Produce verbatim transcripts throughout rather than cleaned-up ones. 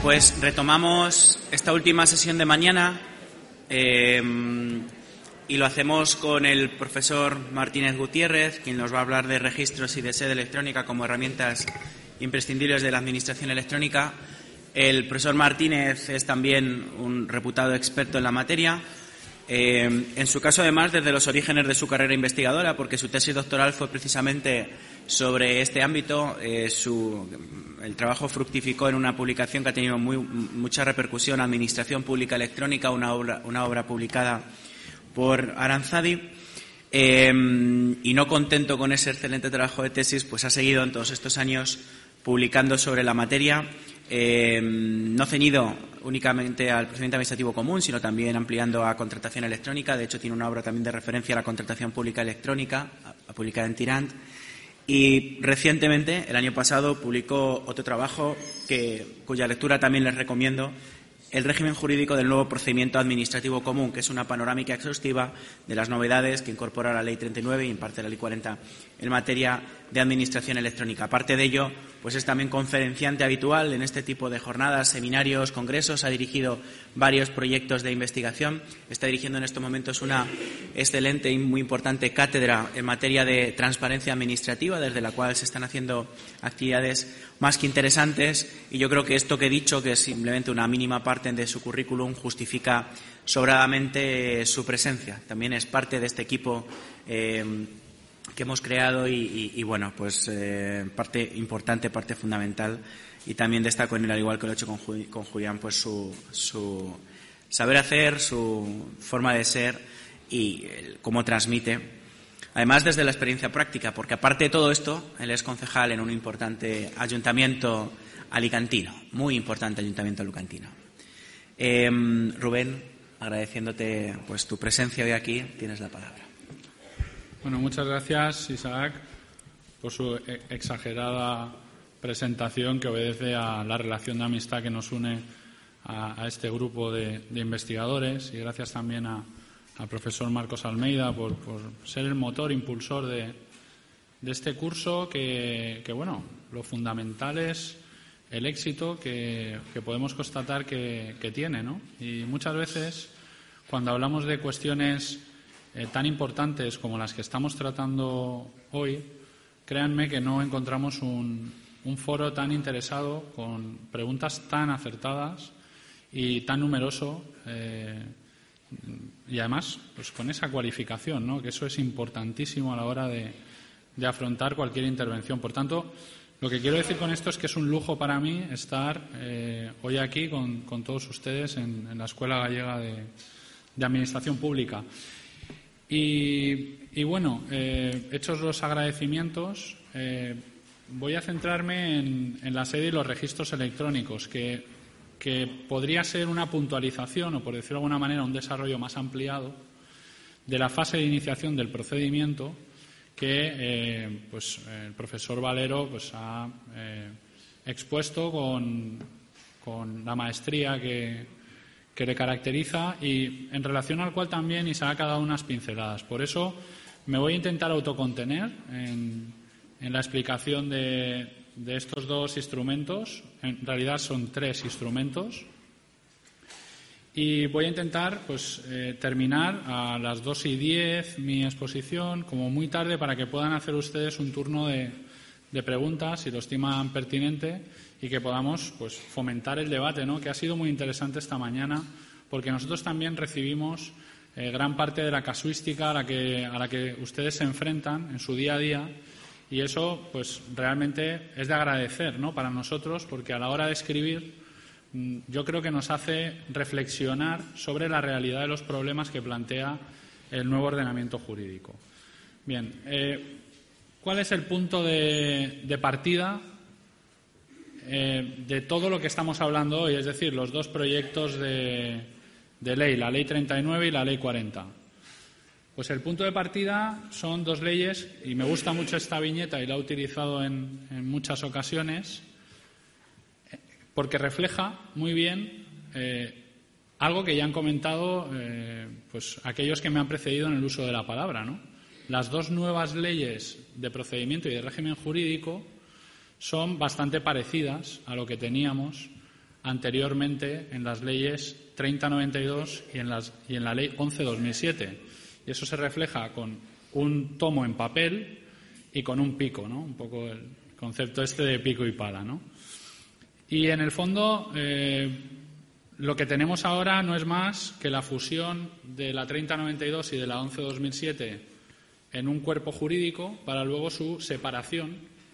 Pues retomamos esta última sesión de mañana eh, y lo hacemos con el profesor Martínez Gutiérrez, quien nos va a hablar de registros y de sede electrónica como herramientas imprescindibles de la administración electrónica. El profesor Martínez es también un reputado experto en la materia. Eh, en su caso, además, desde los orígenes de su carrera investigadora, porque su tesis doctoral fue precisamente sobre este ámbito. Eh, su, el trabajo fructificó en una publicación que ha tenido muy, mucha repercusión, Administración Pública Electrónica, una obra, una obra publicada por Aranzadi. Eh, y no contento con ese excelente trabajo de tesis, pues ha seguido en todos estos años publicando sobre la materia, eh, no ceñido únicamente al procedimiento administrativo común, sino también ampliando a contratación electrónica. De hecho, tiene una obra también de referencia a la contratación pública electrónica, publicada en Tirant. Y recientemente, el año pasado, publicó otro trabajo que, cuya lectura también les recomiendo, El régimen jurídico del nuevo procedimiento administrativo común, que es una panorámica exhaustiva de las novedades que incorpora la Ley treinta y nueve y en parte la Ley cuarenta en materia de administración electrónica. Aparte de ello, pues es también conferenciante habitual en este tipo de jornadas, seminarios, congresos. Ha dirigido varios proyectos de investigación. Está dirigiendo en estos momentos una excelente y muy importante cátedra en materia de transparencia administrativa, desde la cual se están haciendo actividades más que interesantes. Y yo creo que esto que he dicho, que es simplemente una mínima parte de su currículum, justifica sobradamente su presencia. También es parte de este equipo eh, que hemos creado y, y, y bueno, pues eh, parte importante, parte fundamental. Y también destaco en él, al igual que lo he hecho con, con Julián, pues su, su saber hacer, su forma de ser y el, cómo transmite. Además, desde la experiencia práctica, porque aparte de todo esto, él es concejal en un importante ayuntamiento alicantino, muy importante ayuntamiento alicantino. Eh, Rubén, agradeciéndote pues tu presencia hoy aquí, tienes la palabra. Bueno, muchas gracias, Isaac, por su exagerada presentación que obedece a la relación de amistad que nos une a, a este grupo de, de investigadores, y gracias también a, al profesor Marcos Almeida por, por ser el motor impulsor de, de este curso que, que, bueno, lo fundamental es el éxito que, que podemos constatar que, que tiene, ¿no? Y muchas veces, cuando hablamos de cuestiones eh, tan importantes como las que estamos tratando hoy, créanme que no encontramos un, un foro tan interesado, con preguntas tan acertadas y tan numeroso, eh, y además pues con esa cualificación, ¿no? Que eso es importantísimo a la hora de, de afrontar cualquier intervención. Por tanto, lo que quiero decir con esto es que es un lujo para mí estar eh, hoy aquí con, con todos ustedes en, en la Escuela Gallega de, de Administración Pública. Y, y bueno, eh, hechos los agradecimientos, eh, voy a centrarme en, en la sede y los registros electrónicos, que, que podría ser una puntualización o, por decirlo de alguna manera, un desarrollo más ampliado de la fase de iniciación del procedimiento que eh, pues, el profesor Valero pues, ha eh, expuesto con, con la maestría que, que le caracteriza y en relación al cual también Isaac ha dado unas pinceladas. Por eso me voy a intentar autocontener en, en la explicación de, de estos dos instrumentos. En realidad son tres instrumentos. Y voy a intentar pues, eh, terminar a las dos y diez mi exposición, como muy tarde, para que puedan hacer ustedes un turno de, de preguntas, si lo estiman pertinente, y que podamos pues, fomentar el debate, ¿no? Que ha sido muy interesante esta mañana, porque nosotros también recibimos eh, gran parte de la casuística a la, que, a la que ustedes se enfrentan en su día a día, y eso pues, realmente es de agradecer, ¿no? Para nosotros, porque a la hora de escribir, yo creo que nos hace reflexionar sobre la realidad de los problemas que plantea el nuevo ordenamiento jurídico. Bien, eh, ¿cuál es el punto de, de partida eh, de todo lo que estamos hablando hoy? Es decir, los dos proyectos de, de ley, la Ley treinta y nueve y la Ley cuarenta. Pues el punto de partida son dos leyes, y me gusta mucho esta viñeta y la he utilizado en, en muchas ocasiones, porque refleja muy bien eh, algo que ya han comentado eh, pues, aquellos que me han precedido en el uso de la palabra, ¿no? Las dos nuevas leyes de procedimiento y de régimen jurídico son bastante parecidas a lo que teníamos anteriormente en las leyes treinta noventa y dos y en, las, y en la ley once dos mil siete. Y eso se refleja con un tomo en papel y con un pico, ¿no? Un poco el concepto este de pico y pala, ¿no? Y en el fondo eh, lo que tenemos ahora no es más que la fusión de la treinta noventa y dos y de la once dos mil siete en un cuerpo jurídico para luego su separación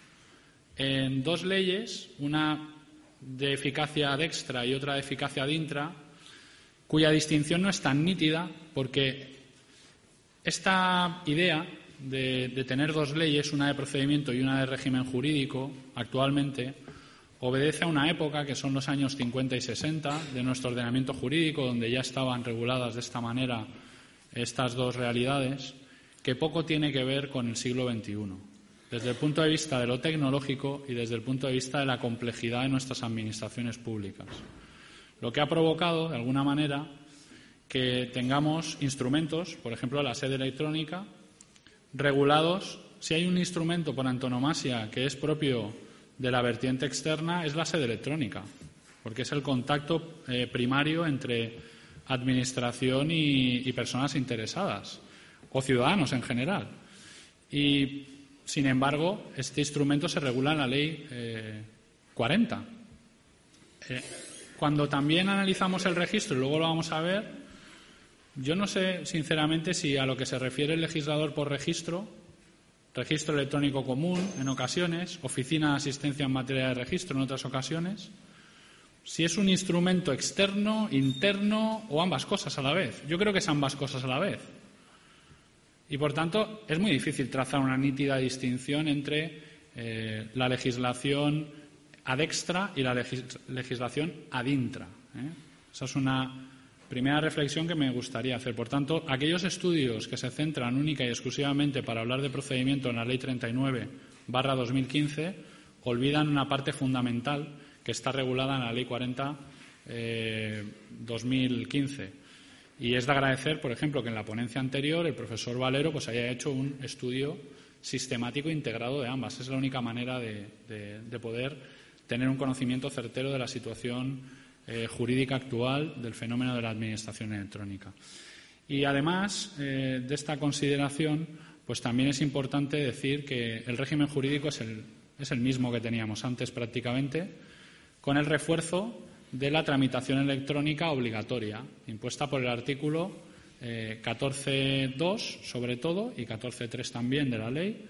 en dos leyes, una de eficacia ad extra y otra de eficacia ad intra, cuya distinción no es tan nítida porque esta idea de, de tener dos leyes, una de procedimiento y una de régimen jurídico, actualmente obedece a una época que son los años cincuenta y sesenta de nuestro ordenamiento jurídico, donde ya estaban reguladas de esta manera estas dos realidades, que poco tiene que ver con el siglo veintiuno, desde el punto de vista de lo tecnológico y desde el punto de vista de la complejidad de nuestras administraciones públicas. Lo que ha provocado, de alguna manera, que tengamos instrumentos, por ejemplo, la sede electrónica, regulados. Si hay un instrumento por antonomasia que es propio de la vertiente externa, es la sede electrónica, porque es el contacto eh, primario entre administración y, y personas interesadas, o ciudadanos en general. Y, sin embargo, este instrumento se regula en la Ley eh, cuarenta. Eh, cuando también analizamos el registro, y luego lo vamos a ver, yo no sé, sinceramente, si a lo que se refiere el legislador por registro, registro electrónico común en ocasiones, oficina de asistencia en materia de registro en otras ocasiones, si es un instrumento externo, interno o ambas cosas a la vez. Yo creo que es ambas cosas a la vez. Y, por tanto, es muy difícil trazar una nítida distinción entre eh, la legislación ad extra y la legis- legislación ad intra. ¿eh? Esa es una primera reflexión que me gustaría hacer. Por tanto, aquellos estudios que se centran única y exclusivamente para hablar de procedimiento en la Ley treinta y nueve barra dos mil quince olvidan una parte fundamental que está regulada en la Ley cuarenta barra dos mil quince. Y es de agradecer, por ejemplo, que en la ponencia anterior el profesor Valero pues haya hecho un estudio sistemático integrado de ambas. Es la única manera de, de, de poder tener un conocimiento certero de la situación eh, jurídica actual del fenómeno de la administración electrónica. Y además eh, de esta consideración, pues también es importante decir que el régimen jurídico es el, es el mismo que teníamos antes prácticamente, con el refuerzo de la tramitación electrónica obligatoria, impuesta por el artículo eh, catorce punto dos, sobre todo, y catorce punto tres también de la ley,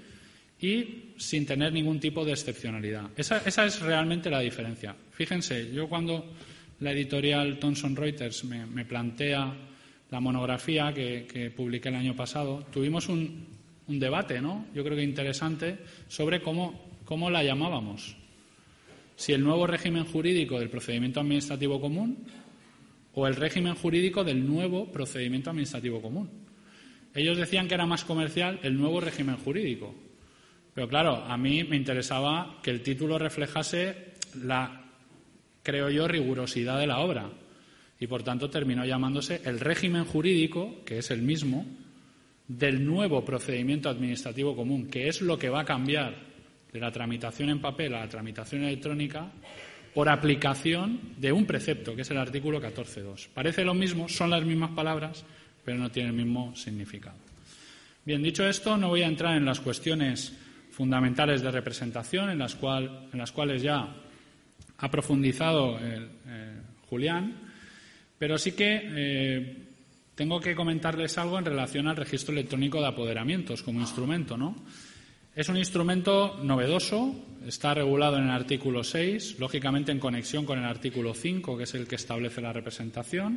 y sin tener ningún tipo de excepcionalidad. Esa, esa es realmente la diferencia. Fíjense, yo cuando la editorial Thomson Reuters me, me plantea la monografía que, que publiqué el año pasado, tuvimos un, un debate, ¿no? Yo creo que interesante, sobre cómo, cómo la llamábamos. Si el nuevo régimen jurídico del procedimiento administrativo común o el régimen jurídico del nuevo procedimiento administrativo común. Ellos decían que era más comercial el nuevo régimen jurídico. Pero claro, a mí me interesaba que el título reflejase la, creo yo, rigurosidad de la obra. Y por tanto terminó llamándose el régimen jurídico, que es el mismo, del nuevo procedimiento administrativo común, que es lo que va a cambiar de la tramitación en papel a la tramitación electrónica por aplicación de un precepto, que es el artículo catorce punto dos. Parece lo mismo, son las mismas palabras, pero no tiene el mismo significado. Bien, dicho esto, no voy a entrar en las cuestiones fundamentales de representación, en las, cual, en las cuales ya ha profundizado el, eh, Julián, pero sí que eh, tengo que comentarles algo en relación al registro electrónico de apoderamientos como instrumento, ¿no? Es un instrumento novedoso, está regulado en el artículo seis, lógicamente en conexión con el artículo cinco, que es el que establece la representación.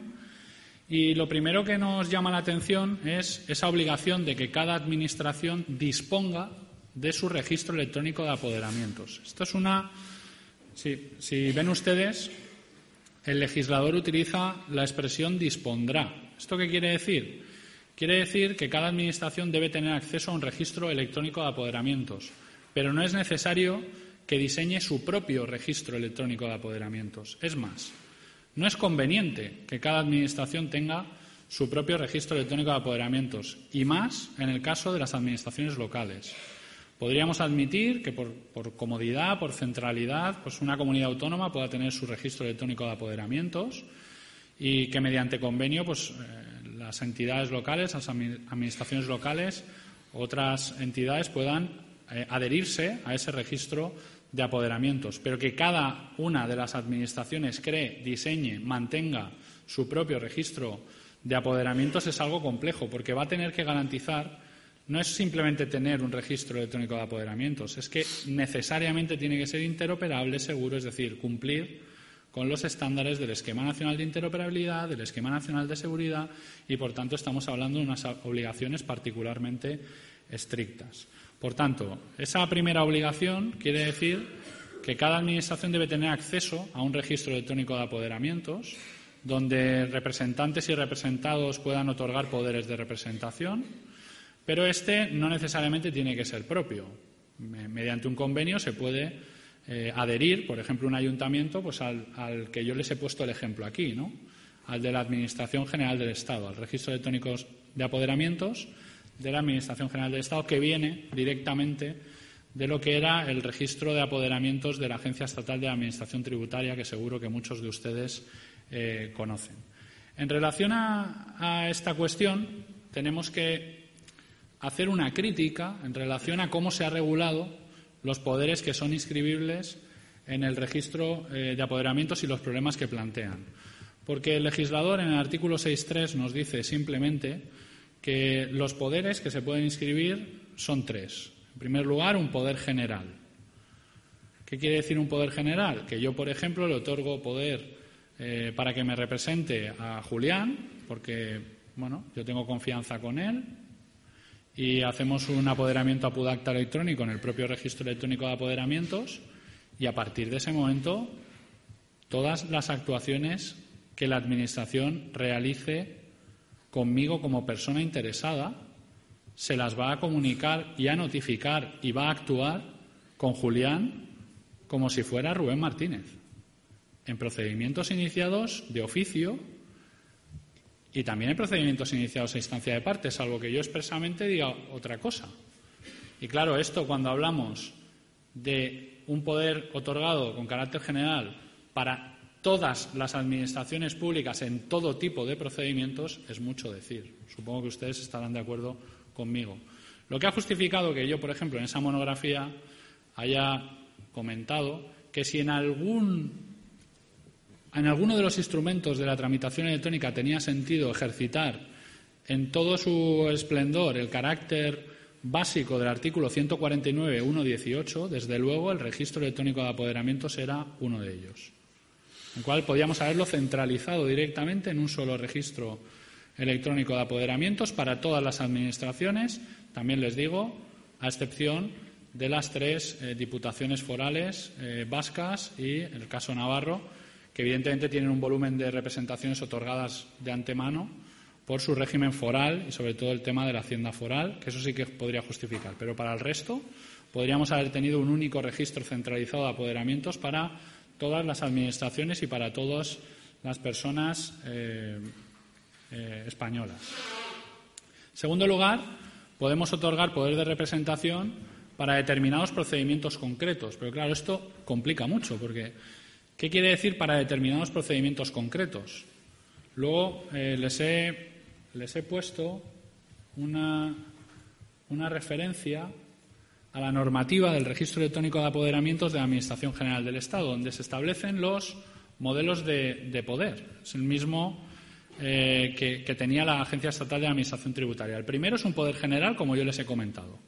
Y lo primero que nos llama la atención es esa obligación de que cada administración disponga de su registro electrónico de apoderamientos. Esto es una... Si, si ven ustedes, el legislador utiliza la expresión dispondrá. ¿Esto qué quiere decir? Quiere decir que cada administración debe tener acceso a un registro electrónico de apoderamientos, pero no es necesario que diseñe su propio registro electrónico de apoderamientos. Es más, no es conveniente que cada administración tenga su propio registro electrónico de apoderamientos, y más en el caso de las administraciones locales, Podríamos admitir que por, por comodidad, por centralidad, pues una comunidad autónoma pueda tener su registro electrónico de apoderamientos y que mediante convenio pues eh, las entidades locales, las administraciones locales, otras entidades puedan eh, adherirse a ese registro de apoderamientos, pero que cada una de las administraciones cree, diseñe, mantenga su propio registro de apoderamientos es algo complejo, porque va a tener que garantizar, no es simplemente tener un registro electrónico de apoderamientos, es que necesariamente tiene que ser interoperable, seguro, es decir, cumplir con los estándares del Esquema Nacional de Interoperabilidad, del Esquema Nacional de Seguridad y, por tanto, estamos hablando de unas obligaciones particularmente estrictas. Por tanto, esa primera obligación quiere decir que cada administración debe tener acceso a un registro electrónico de apoderamientos donde representantes y representados puedan otorgar poderes de representación, pero este no necesariamente tiene que ser propio. Mediante un convenio se puede eh, adherir, por ejemplo, un ayuntamiento, pues al, al que yo les he puesto el ejemplo aquí, ¿no? Al de la Administración General del Estado, al registro electrónico de apoderamientos de la Administración General del Estado, que viene directamente de lo que era el registro de apoderamientos de la Agencia Estatal de Administración Tributaria, que seguro que muchos de ustedes eh, conocen. En relación a, a esta cuestión, tenemos que hacer una crítica en relación a cómo se ha regulado los poderes que son inscribibles en el registro eh, de apoderamientos y los problemas que plantean. Porque el legislador en el artículo seis punto tres nos dice simplemente que los poderes que se pueden inscribir son tres. En primer lugar, un poder general. ¿Qué quiere decir un poder general? Que yo, por ejemplo, le otorgo poder eh, para que me represente a Julián, porque, bueno, yo tengo confianza con él, y hacemos un apoderamiento a Pudacta electrónico en el propio registro electrónico de apoderamientos, y a partir de ese momento todas las actuaciones que la Administración realice conmigo como persona interesada se las va a comunicar y a notificar y va a actuar con Julián como si fuera Rubén Martínez, en procedimientos iniciados de oficio y también en procedimientos iniciados a instancia de parte, salvo que yo expresamente diga otra cosa. Y claro, esto cuando hablamos de un poder otorgado con carácter general para todas las administraciones públicas en todo tipo de procedimientos es mucho decir. Supongo que ustedes estarán de acuerdo conmigo. Lo que ha justificado que yo, por ejemplo, en esa monografía haya comentado que si en algún en alguno de los instrumentos de la tramitación electrónica tenía sentido ejercitar en todo su esplendor el carácter básico del artículo ciento cuarenta y nueve punto uno punto dieciocho, desde luego el registro electrónico de apoderamientos era uno de ellos, en el cual podíamos haberlo centralizado directamente en un solo registro electrónico de apoderamientos para todas las administraciones, también les digo, a excepción de las tres eh, diputaciones forales eh, vascas y, en el caso navarro, que evidentemente tienen un volumen de representaciones otorgadas de antemano por su régimen foral y, sobre todo, el tema de la hacienda foral, que eso sí que podría justificar. Pero para el resto podríamos haber tenido un único registro centralizado de apoderamientos para todas las administraciones y para todas las personas eh, eh, españolas. En segundo lugar, podemos otorgar poder de representación para determinados procedimientos concretos. Pero, claro, esto complica mucho, porque ¿qué quiere decir para determinados procedimientos concretos? Luego eh, les, he, les he puesto una, una referencia a la normativa del Registro Electrónico de Apoderamientos de la Administración General del Estado, donde se establecen los modelos de, de poder. Es el mismo eh, que, que tenía la Agencia Estatal de Administración Tributaria. El primero es un poder general, como yo les he comentado.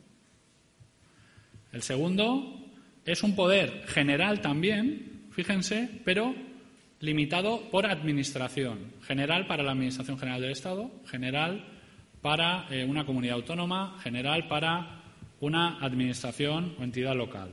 El segundo es un poder general también, fíjense, pero limitado por administración. General para la Administración General del Estado, general para eh, una comunidad autónoma, general para una administración o entidad local.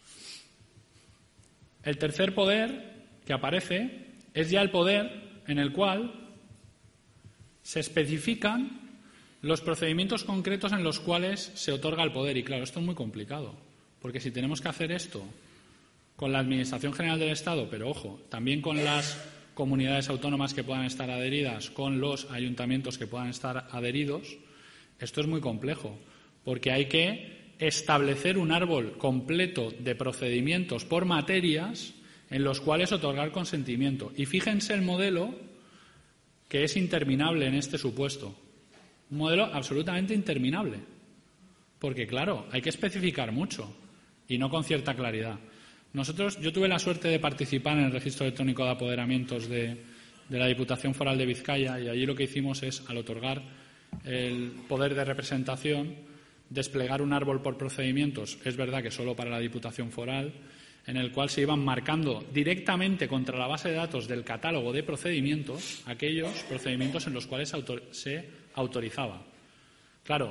El tercer poder que aparece es ya el poder en el cual se especifican los procedimientos concretos en los cuales se otorga el poder. Y claro, esto es muy complicado, porque si tenemos que hacer esto con la Administración General del Estado, pero ojo, también con las comunidades autónomas que puedan estar adheridas, con los ayuntamientos que puedan estar adheridos, esto es muy complejo, porque hay que establecer un árbol completo de procedimientos por materias en los cuales otorgar consentimiento. Y fíjense el modelo, que es interminable en este supuesto. Un modelo absolutamente interminable. Porque, claro, hay que especificar mucho y no con cierta claridad. Nosotros, yo tuve la suerte de participar en el registro electrónico de apoderamientos de, de la Diputación Foral de Vizcaya, y allí lo que hicimos es, al otorgar el poder de representación, desplegar un árbol por procedimientos, es verdad que solo para la Diputación Foral, en el cual se iban marcando directamente contra la base de datos del catálogo de procedimientos aquellos procedimientos en los cuales se autorizaba. Claro,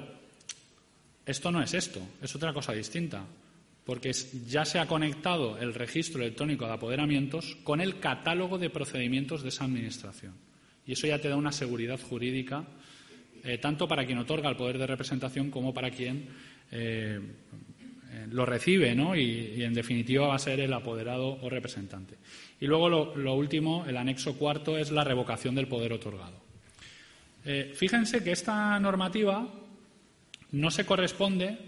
esto no es esto, es otra cosa distinta, porque ya se ha conectado el registro electrónico de apoderamientos con el catálogo de procedimientos de esa administración. Y eso ya te da una seguridad jurídica, eh, tanto para quien otorga el poder de representación como para quien eh, lo recibe, ¿no? Y, y, en definitiva, va a ser el apoderado o representante. Y luego, lo, lo último, el anexo cuarto, es la revocación del poder otorgado. Eh, fíjense que esta normativa no se corresponde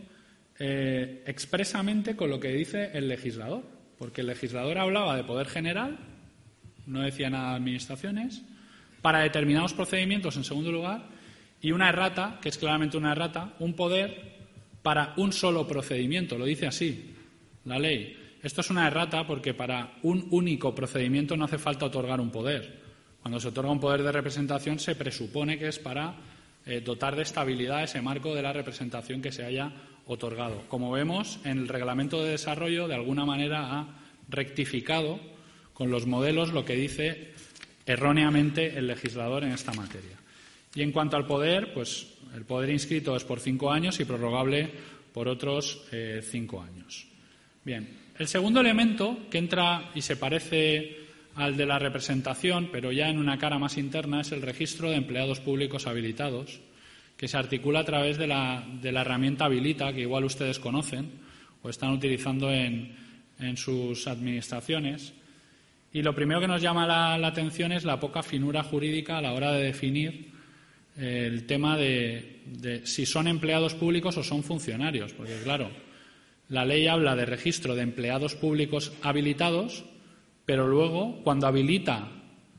eh, expresamente con lo que dice el legislador, porque el legislador hablaba de poder general, no decía nada de administraciones, para determinados procedimientos, en segundo lugar, y una errata, que es claramente una errata, un poder para un solo procedimiento, lo dice así la ley. Esto es una errata porque para un único procedimiento no hace falta otorgar un poder. Cuando se otorga un poder de representación se presupone que es para eh, dotar de estabilidad ese marco de la representación que se haya otorgado. Como vemos, en el Reglamento de Desarrollo, de alguna manera ha rectificado con los modelos lo que dice erróneamente el legislador en esta materia. Y en cuanto al poder, pues el poder inscrito es por cinco años y prorrogable por otros eh, cinco años. Bien, el segundo elemento que entra y se parece al de la representación, pero ya en una cara más interna, es el registro de empleados públicos habilitados, que se articula a través de la, de la herramienta Habilita, que igual ustedes conocen o están utilizando en, en sus administraciones. Y lo primero que nos llama la, la atención es la poca finura jurídica a la hora de definir el tema de, de si son empleados públicos o son funcionarios, porque claro, la ley habla de registro de empleados públicos habilitados, pero luego, cuando habilita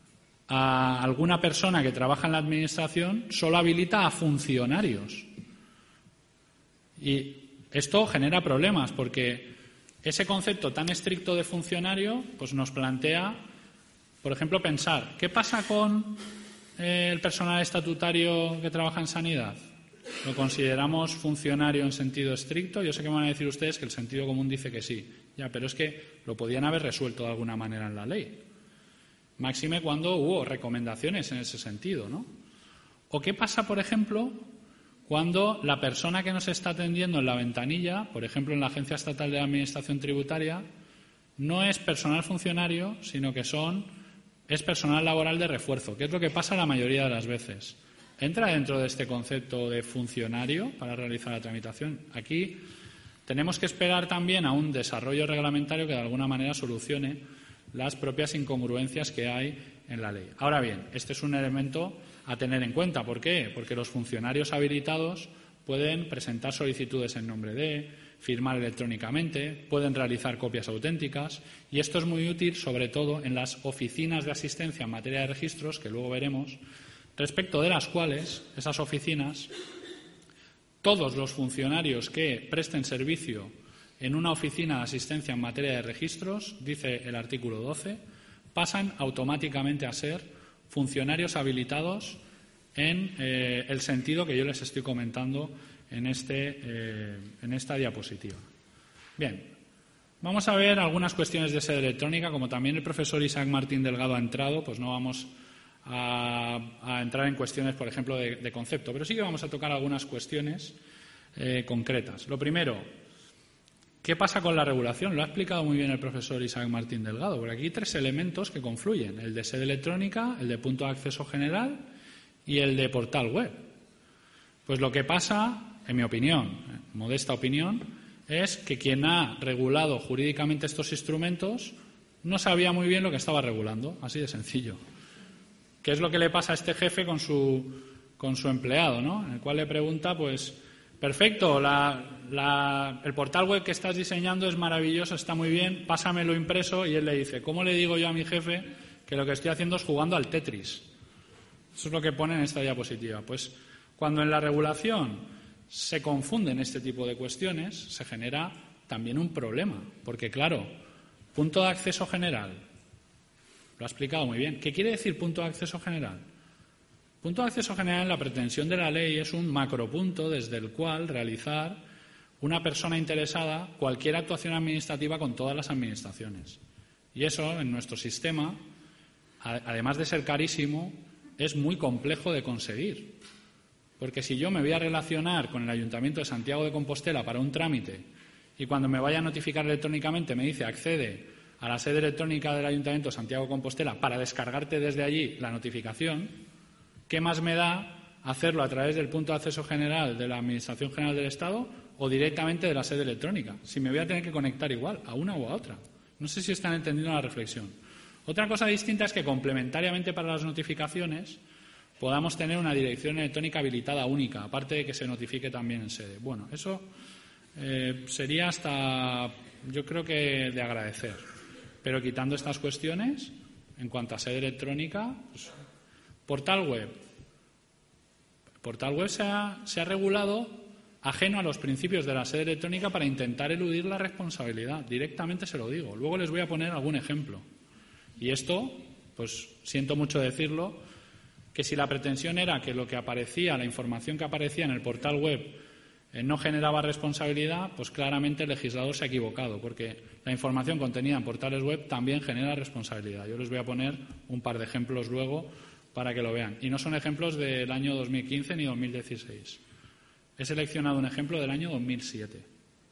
a alguna persona que trabaja en la administración, solo habilita a funcionarios. Y esto genera problemas, porque ese concepto tan estricto de funcionario pues nos plantea, por ejemplo, pensar, ¿qué pasa con el personal estatutario que trabaja en sanidad? ¿Lo consideramos funcionario en sentido estricto? Yo sé que me van a decir ustedes que el sentido común dice que sí. Ya, pero es que lo podían haber resuelto de alguna manera en la ley. Máxime cuando hubo recomendaciones en ese sentido, ¿no? ¿O qué pasa, por ejemplo, cuando la persona que nos está atendiendo en la ventanilla, por ejemplo, en la Agencia Estatal de la Administración Tributaria, no es personal funcionario, sino que son es personal laboral de refuerzo, que es lo que pasa la mayoría de las veces? ¿Entra dentro de este concepto de funcionario para realizar la tramitación? Aquí tenemos que esperar también a un desarrollo reglamentario que de alguna manera solucione las propias incongruencias que hay en la ley. Ahora bien, este es un elemento a tener en cuenta. ¿Por qué? Porque los funcionarios habilitados pueden presentar solicitudes en nombre de, firmar electrónicamente, pueden realizar copias auténticas, y esto es muy útil, sobre todo, en las oficinas de asistencia en materia de registros, que luego veremos, respecto de las cuales, esas oficinas, todos los funcionarios que presten servicio en una oficina de asistencia en materia de registros, dice el artículo doce, pasan automáticamente a ser funcionarios habilitados en eh, el sentido que yo les estoy comentando en, este, eh, en esta diapositiva. Bien, vamos a ver algunas cuestiones de sede electrónica. Como también el profesor Isaac Martín Delgado ha entrado, pues no vamos a, a entrar en cuestiones, por ejemplo, de, de concepto, pero sí que vamos a tocar algunas cuestiones eh, concretas. Lo primero, ¿qué pasa con la regulación? Lo ha explicado muy bien el profesor Isaac Martín Delgado, porque aquí hay tres elementos que confluyen: el de sede electrónica, el de punto de acceso general y el de portal web. Pues lo que pasa, en mi opinión, modesta opinión, es que quien ha regulado jurídicamente estos instrumentos no sabía muy bien lo que estaba regulando, así de sencillo. ¿Qué es lo que le pasa a este jefe con su, con su empleado, ¿no? En el cual le pregunta, pues, perfecto, la, la, el portal web que estás diseñando es maravilloso, está muy bien, pásamelo impreso. Y él le dice, ¿cómo le digo yo a mi jefe que lo que estoy haciendo es jugando al Tetris? Eso es lo que pone en esta diapositiva. Pues cuando en la regulación se confunden este tipo de cuestiones, se genera también un problema. Porque, claro, punto de acceso general, lo ha explicado muy bien. ¿Qué quiere decir punto de acceso general? Punto de acceso general, la pretensión de la ley, es un macropunto desde el cual realizar una persona interesada cualquier actuación administrativa con todas las administraciones. Y eso, en nuestro sistema, además de ser carísimo, es muy complejo de conseguir. Porque si yo me voy a relacionar con el Ayuntamiento de Santiago de Compostela para un trámite y cuando me vaya a notificar electrónicamente me dice accede a la sede electrónica del Ayuntamiento de Santiago de Compostela para descargarte desde allí la notificación, ¿qué más me da hacerlo a través del punto de acceso general de la Administración General del Estado o directamente de la sede electrónica? Si me voy a tener que conectar igual a una o a otra. No sé si están entendiendo la reflexión. Otra cosa distinta es que complementariamente para las notificaciones podamos tener una dirección electrónica habilitada única, aparte de que se notifique también en sede. Bueno, eso eh, sería hasta, yo creo que de agradecer. Pero quitando estas cuestiones, en cuanto a sede electrónica, pues, portal web. Portal web se ha, se ha regulado ajeno a los principios de la sede electrónica para intentar eludir la responsabilidad. Directamente se lo digo. Luego les voy a poner algún ejemplo. Y esto, pues siento mucho decirlo, que si la pretensión era que lo que aparecía, la información que aparecía en el portal web eh, no generaba responsabilidad, pues claramente el legislador se ha equivocado, porque la información contenida en portales web también genera responsabilidad. Yo les voy a poner un par de ejemplos luego para que lo vean. Y no son ejemplos del año dos mil quince ni dos mil dieciséis. He seleccionado un ejemplo del año dos mil siete,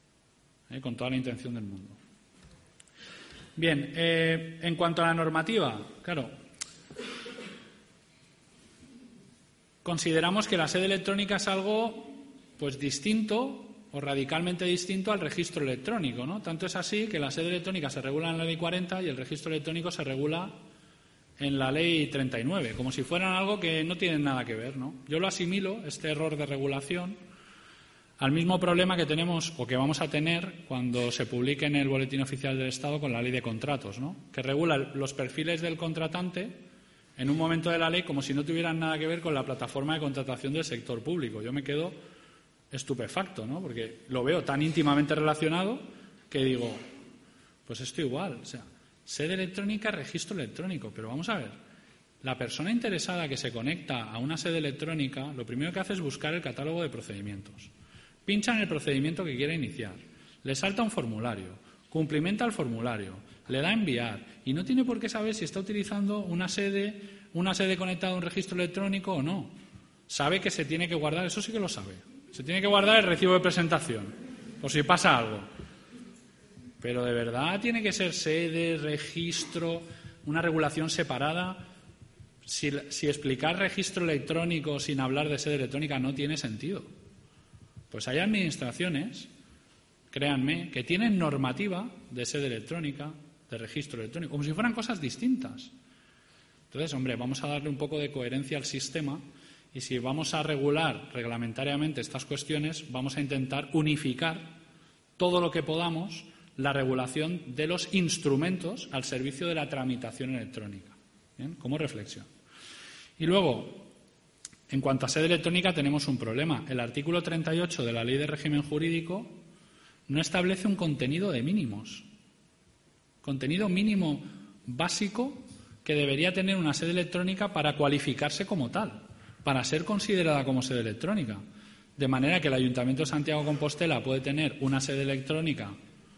eh, con toda la intención del mundo. Bien, eh, en cuanto a la normativa, claro, consideramos que la sede electrónica es algo pues distinto o radicalmente distinto al registro electrónico, ¿no? Tanto es así que la sede electrónica se regula en la Ley cuarenta y el registro electrónico se regula en la Ley treinta y nueve, como si fueran algo que no tienen nada que ver, ¿no? Yo lo asimilo, este error de regulación, al mismo problema que tenemos o que vamos a tener cuando se publique en el Boletín Oficial del Estado con la Ley de Contratos, ¿no? Que regula los perfiles del contratante en un momento de la ley como si no tuvieran nada que ver con la plataforma de contratación del sector público. Yo me quedo estupefacto, ¿no? Porque lo veo tan íntimamente relacionado que digo, pues esto igual, o sea, sede electrónica, registro electrónico, pero vamos a ver, la persona interesada que se conecta a una sede electrónica, lo primero que hace es buscar el catálogo de procedimientos. Pincha en el procedimiento que quiere iniciar, le salta un formulario, cumplimenta el formulario, le da a enviar y no tiene por qué saber si está utilizando una sede, una sede conectada a un registro electrónico o no. Sabe que se tiene que guardar, eso sí que lo sabe, se tiene que guardar el recibo de presentación, por si pasa algo. Pero de verdad tiene que ser sede, registro, una regulación separada. Si, si explicar registro electrónico sin hablar de sede electrónica no tiene sentido. Pues hay administraciones, créanme, que tienen normativa de sede electrónica, de registro electrónico, como si fueran cosas distintas. Entonces, hombre, vamos a darle un poco de coherencia al sistema y si vamos a regular reglamentariamente estas cuestiones, vamos a intentar unificar todo lo que podamos la regulación de los instrumentos al servicio de la tramitación electrónica. ¿Bien? Como reflexión. Y luego, en cuanto a sede electrónica, tenemos un problema. El artículo treinta y ocho de la Ley de Régimen Jurídico no establece un contenido de mínimos. Contenido mínimo básico que debería tener una sede electrónica para cualificarse como tal, para ser considerada como sede electrónica. De manera que el Ayuntamiento de Santiago de Compostela puede tener una sede electrónica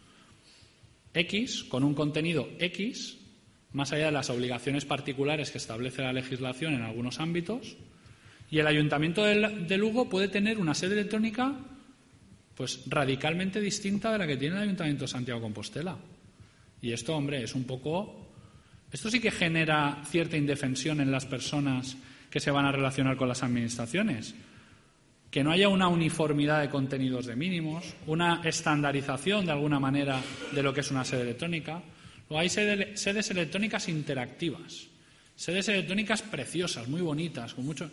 X, con un contenido X, más allá de las obligaciones particulares que establece la legislación en algunos ámbitos, y el Ayuntamiento de Lugo puede tener una sede electrónica pues radicalmente distinta de la que tiene el Ayuntamiento de Santiago de Compostela. Y esto, hombre, es un poco... Esto sí que genera cierta indefensión en las personas que se van a relacionar con las administraciones. Que no haya una uniformidad de contenidos de mínimos, una estandarización de alguna manera de lo que es una sede electrónica. Luego hay sede, sedes electrónicas interactivas, sedes electrónicas preciosas, muy bonitas, con mucho...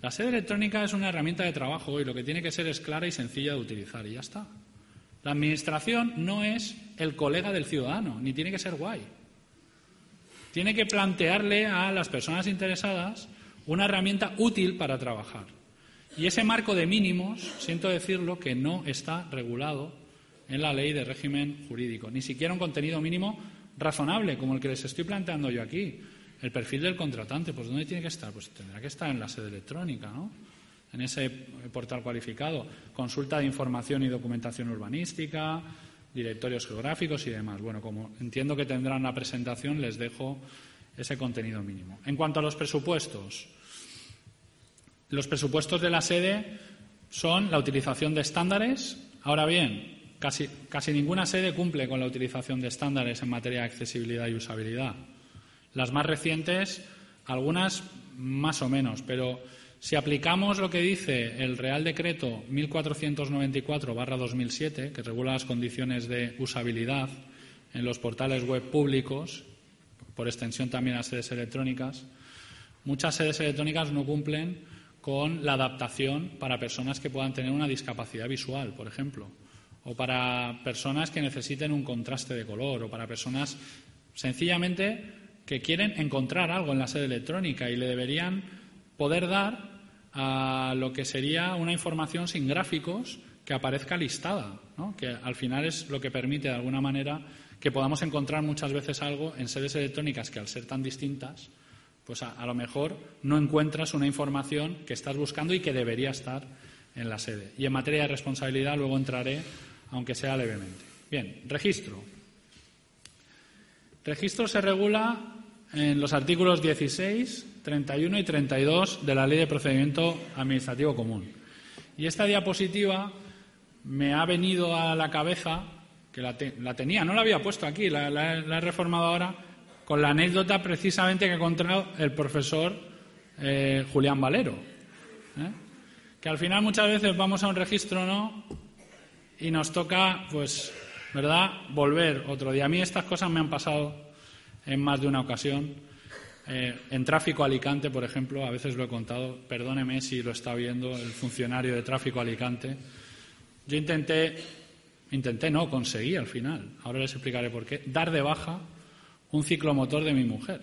La sede electrónica es una herramienta de trabajo y lo que tiene que ser es clara y sencilla de utilizar y ya está. La administración no es el colega del ciudadano, ni tiene que ser guay. Tiene que plantearle a las personas interesadas una herramienta útil para trabajar. Y ese marco de mínimos, siento decirlo, que no está regulado en la ley de régimen jurídico. Ni siquiera un contenido mínimo razonable, como el que les estoy planteando yo aquí. El perfil del contratante, pues ¿dónde tiene que estar? Pues tendrá que estar en la sede electrónica, ¿no? En ese portal cualificado. Consulta de información y documentación urbanística, directorios geográficos y demás. Bueno, como entiendo que tendrán la presentación, les dejo ese contenido mínimo. En cuanto a los presupuestos, los presupuestos de la sede son la utilización de estándares. Ahora bien, casi, casi ninguna sede cumple con la utilización de estándares en materia de accesibilidad y usabilidad. Las más recientes, algunas más o menos, pero si aplicamos lo que dice el Real Decreto mil cuatrocientos noventa y cuatro barra dos mil siete, que regula las condiciones de usabilidad en los portales web públicos, por extensión también a sedes electrónicas, muchas sedes electrónicas no cumplen con la adaptación para personas que puedan tener una discapacidad visual, por ejemplo, o para personas que necesiten un contraste de color, o para personas sencillamente que quieren encontrar algo en la sede electrónica y le deberían poder dar a lo que sería una información sin gráficos que aparezca listada, ¿no? Que al final es lo que permite de alguna manera que podamos encontrar muchas veces algo en sedes electrónicas que al ser tan distintas, pues a, a lo mejor no encuentras una información que estás buscando y que debería estar en la sede. Y en materia de responsabilidad luego entraré, aunque sea levemente. Bien, registro. Registro se regula en los artículos dieciséis, treinta y uno y treinta y dos de la Ley de Procedimiento Administrativo Común. Y esta diapositiva me ha venido a la cabeza, que la, te, la tenía, no la había puesto aquí, la, la, la he reformado ahora, con la anécdota precisamente que ha contado el profesor eh, Julián Valero. ¿eh? Que al final muchas veces vamos a un registro, ¿no? Y nos toca, pues, ¿verdad?, volver otro día. A mí estas cosas me han pasado en más de una ocasión. Eh, en Tráfico Alicante, por ejemplo, a veces lo he contado, perdóneme si lo está viendo el funcionario de Tráfico Alicante. Yo intenté, intenté no, conseguí al final, ahora les explicaré por qué, dar de baja un ciclomotor de mi mujer.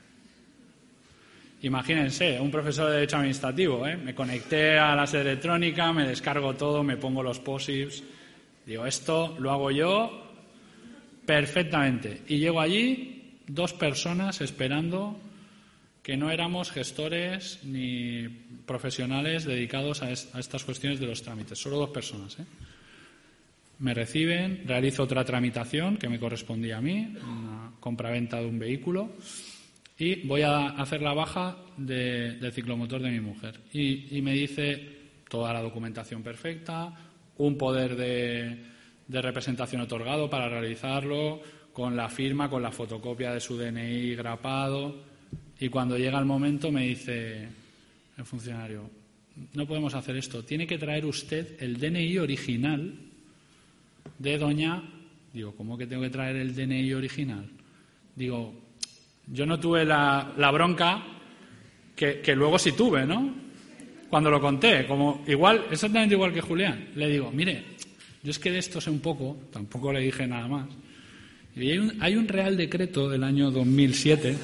Imagínense, un profesor de Derecho Administrativo, ¿eh? Me conecté a la sede electrónica, me descargo todo, me pongo los positives. Digo, esto lo hago yo perfectamente. Y llego allí, dos personas esperando, que no éramos gestores ni profesionales dedicados a, est- a estas cuestiones de los trámites. Solo dos personas, ¿eh? Me reciben, realizo otra tramitación que me correspondía a mí, una compraventa de un vehículo, y voy a hacer la baja de, del ciclomotor de mi mujer. Y, y me dice toda la documentación perfecta, un poder de, de representación otorgado para realizarlo, con la firma, con la fotocopia de su D N I grapado. Y cuando llega el momento me dice el funcionario, no podemos hacer esto, tiene que traer usted el D N I original de doña... Digo, ¿cómo que tengo que traer el D N I original? Digo, yo no tuve la, la bronca que, que luego sí tuve, ¿no? Cuando lo conté, como igual, exactamente igual que Julián. Le digo, mire, yo es que de esto sé un poco, tampoco le dije nada más. Y hay un, hay un Real Decreto del año dos mil siete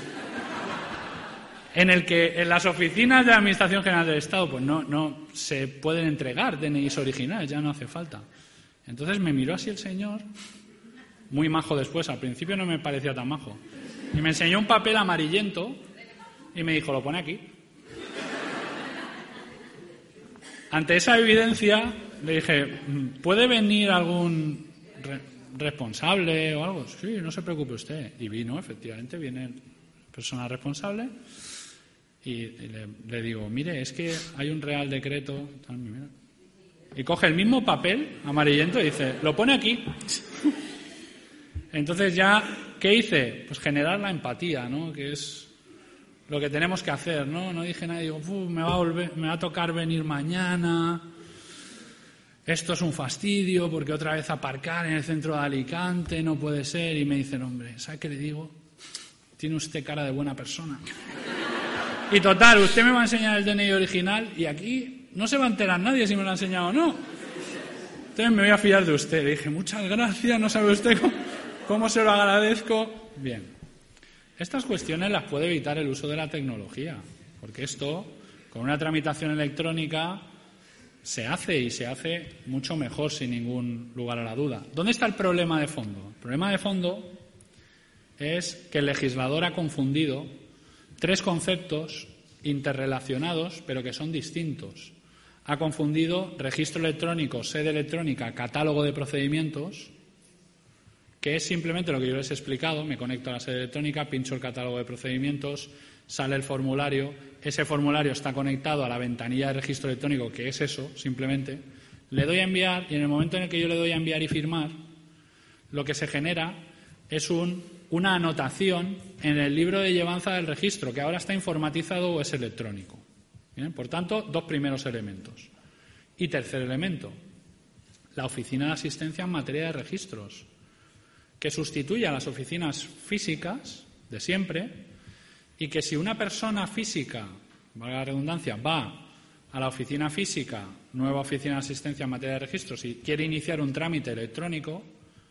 en el que en las oficinas de la Administración General del Estado pues no, no se pueden entregar D N Is originales, ya no hace falta. Entonces me miró así el señor, muy majo después, al principio no me parecía tan majo, y me enseñó un papel amarillento y me dijo, lo pone aquí. Ante esa evidencia le dije, ¿puede venir algún re- responsable o algo? Sí, no se preocupe usted. Y vino, efectivamente, viene persona responsable y, y le, le digo, mire, es que hay un Real Decreto... Tal, mira. Y coge el mismo papel amarillento y dice, lo pone aquí. Entonces ya, ¿qué hice? Pues generar la empatía, ¿no? Que es lo que tenemos que hacer, ¿no? No dije nada, digo, me va a volver, me va a tocar venir mañana, esto es un fastidio porque otra vez aparcar en el centro de Alicante no puede ser. Y me dicen, hombre, ¿sabe qué le digo? Tiene usted cara de buena persona. Y total, usted me va a enseñar el D N I original y aquí no se va a enterar nadie si me lo ha enseñado o no. Entonces me voy a fiar de usted. Le dije, muchas gracias, no sabe usted cómo, cómo se lo agradezco. Bien. Estas cuestiones las puede evitar el uso de la tecnología, porque esto, con una tramitación electrónica, se hace y se hace mucho mejor, sin ningún lugar a la duda. ¿Dónde está el problema de fondo? El problema de fondo es que el legislador ha confundido tres conceptos interrelacionados, pero que son distintos. Ha confundido registro electrónico, sede electrónica, catálogo de procedimientos, que es simplemente lo que yo les he explicado. Me conecto a la sede electrónica, pincho el catálogo de procedimientos, sale el formulario, ese formulario está conectado a la ventanilla de registro electrónico, que es eso, simplemente, le doy a enviar y en el momento en el que yo le doy a enviar y firmar, lo que se genera es un, una anotación en el libro de llevanza del registro, que ahora está informatizado o es electrónico. ¿Bien? Por tanto, dos primeros elementos. Y tercer elemento, la oficina de asistencia en materia de registros, que sustituye a las oficinas físicas de siempre y que si una persona física, valga la redundancia, va a la oficina física, nueva oficina de asistencia en materia de registros, y quiere iniciar un trámite electrónico,